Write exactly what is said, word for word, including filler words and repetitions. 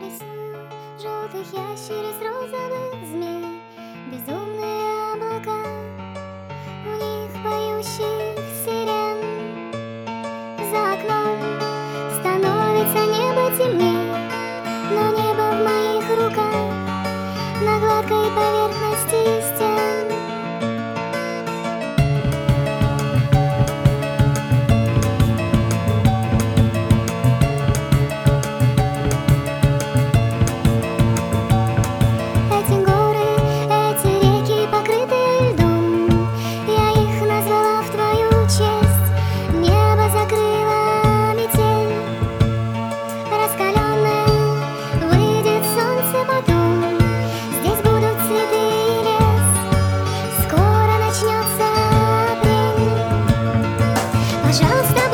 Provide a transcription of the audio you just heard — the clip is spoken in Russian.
Рисую желтых ящериц, розовых змей, безумные облака, у них поющих сирен. За окном становится небо темней, но небо в моих руках, на гладкой поверхности стен. Пожалуйста,